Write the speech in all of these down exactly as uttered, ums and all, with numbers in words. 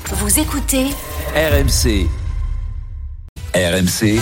Vous écoutez R M C. R M C.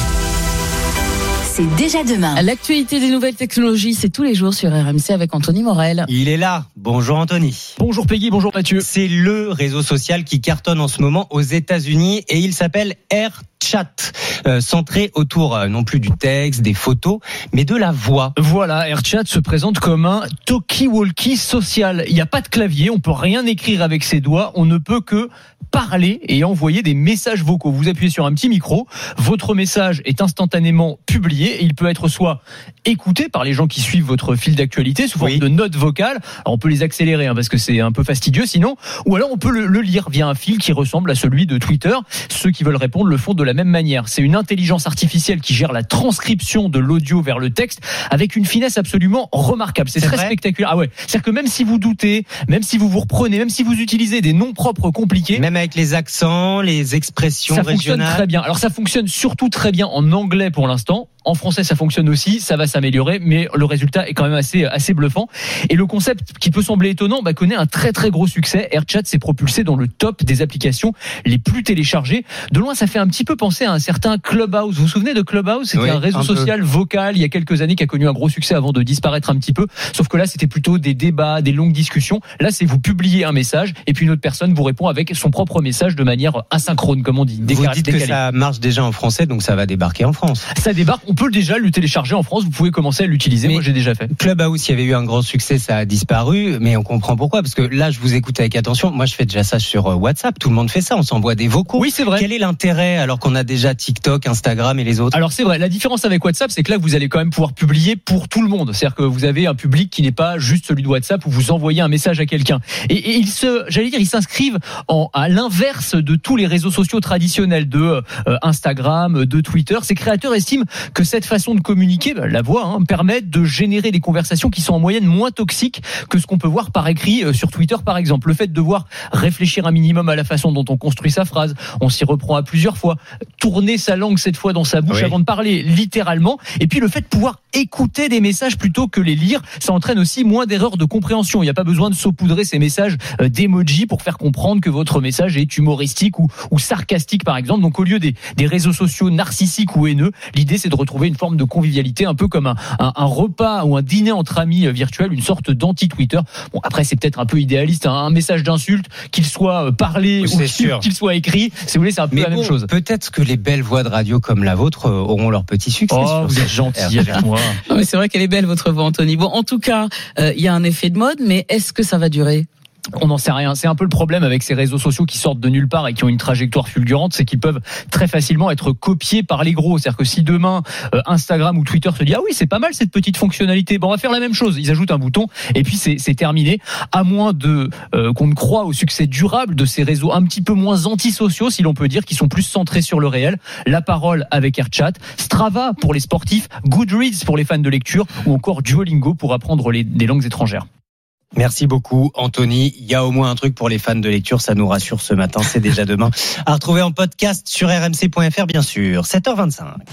C'est déjà demain. L'actualité des nouvelles technologies, c'est tous les jours sur R M C avec Anthony Morel. Il est là. Bonjour Anthony. Bonjour Peggy, bonjour Mathieu. C'est le réseau social qui cartonne en ce moment aux États-Unis et il s'appelle AirChat, euh, centré autour euh, non plus du texte, des photos, mais de la voix. Voilà, AirChat se présente comme un talkie-walkie social. Il n'y a pas de clavier, on peut rien écrire avec ses doigts, on ne peut que parler et envoyer des messages vocaux. Vous appuyez sur un petit micro, votre message est instantanément publié et il peut être soit écouté par les gens qui suivent votre fil d'actualité sous forme oui. de notes vocales. Alors on peut les accélérer hein, parce que c'est un peu fastidieux sinon, ou alors on peut le, le lire via un fil qui ressemble à celui de Twitter. Ceux qui veulent répondre le font de la même manière. C'est une intelligence artificielle qui gère la transcription de l'audio vers le texte avec une finesse absolument remarquable. C'est, c'est très vrai spectaculaire. Ah ouais, c'est-à-dire que même si vous doutez, même si vous vous reprenez, même si vous utilisez des noms propres compliqués, même avec les accents, les expressions ça régionales. fonctionne très bien. Alors ça fonctionne surtout très bien en anglais pour l'instant. En français, ça fonctionne aussi, ça va s'améliorer, mais le résultat est quand même assez, assez bluffant. Et le concept qui peut sembler étonnant, bah, connaît un très très gros succès. AirChat s'est propulsé dans le top des applications les plus téléchargées. De loin, ça fait un petit peu penser à un certain Clubhouse. Vous vous souvenez de Clubhouse ? C'était oui, un réseau un social peu. vocal il y a quelques années qui a connu un gros succès avant de disparaître un petit peu. Sauf que là, c'était plutôt des débats, des longues discussions. Là, c'est vous publiez un message et puis une autre personne vous répond avec son propre message de manière asynchrone, comme on dit. Vous Décalé, dites décalé. que ça marche déjà en français, donc ça va débarquer en France. Ça débarque. On peut déjà le télécharger en France, vous pouvez commencer à l'utiliser. Mais moi j'ai déjà fait. Clubhouse, il y avait eu un grand succès, ça a disparu, mais on comprend pourquoi, parce que là je vous écoute avec attention, moi je fais déjà ça sur WhatsApp, tout le monde fait ça, on s'envoie des vocaux. Oui c'est vrai. Quel est l'intérêt alors qu'on a déjà TikTok, Instagram et les autres ? Alors c'est vrai, la différence avec WhatsApp c'est que là vous allez quand même pouvoir publier pour tout le monde, c'est-à-dire que vous avez un public qui n'est pas juste celui de WhatsApp où vous envoyez un message à quelqu'un. Et, et ils se, j'allais dire, ils s'inscrivent en, à l'inverse de tous les réseaux sociaux traditionnels de euh, Instagram, de Twitter. Ces créateurs estiment que cette façon de communiquer, bah, la voix, hein, permettent de générer des conversations qui sont en moyenne moins toxiques que ce qu'on peut voir par écrit euh, sur Twitter par exemple. Le fait de devoir réfléchir un minimum à la façon dont on construit sa phrase, on s'y reprend à plusieurs fois, tourner sa langue cette fois dans sa bouche oui. avant de parler littéralement, et puis le fait de pouvoir écouter des messages plutôt que les lire, ça entraîne aussi moins d'erreurs de compréhension. Il n'y a pas besoin de saupoudrer ces messages euh, d'emoji pour faire comprendre que votre message est humoristique ou, ou sarcastique par exemple. Donc au lieu des, des réseaux sociaux narcissiques ou haineux, l'idée c'est de retrouver une forme de convivialité un peu comme un, un, un repas ou un dîner entre amis virtuel, une sorte d'anti-Twitter. Bon, après, c'est peut-être un peu idéaliste, hein, un message d'insulte, qu'il soit parlé ou qu'il, qu'il soit écrit, si vous voulez, c'est un peu Mais la bon, même chose. Peut-être que les belles voix de radio comme la vôtre auront leur petit succès. Oh, vous êtes gentil avec moi. Non, mais c'est vrai qu'elle est belle, votre voix, Anthony. Bon, en tout cas, il euh, y a un effet de mode, mais est-ce que ça va durer ? On n'en sait rien. C'est un peu le problème avec ces réseaux sociaux qui sortent de nulle part et qui ont une trajectoire fulgurante, c'est qu'ils peuvent très facilement être copiés par les gros. C'est-à-dire que si demain euh, Instagram ou Twitter se dit ah oui c'est pas mal cette petite fonctionnalité, bon on va faire la même chose. Ils ajoutent un bouton et puis c'est, c'est terminé. À moins de euh, qu'on ne croit au succès durable de ces réseaux un petit peu moins antisociaux, si l'on peut dire, qui sont plus centrés sur le réel. La parole avec AirChat, Strava pour les sportifs, Goodreads pour les fans de lecture ou encore Duolingo pour apprendre les, des langues étrangères. Merci beaucoup Anthony, il y a au moins un truc pour les fans de lecture, ça nous rassure ce matin, c'est déjà demain. À retrouver en podcast sur r m c point f r bien sûr, sept heures vingt-cinq.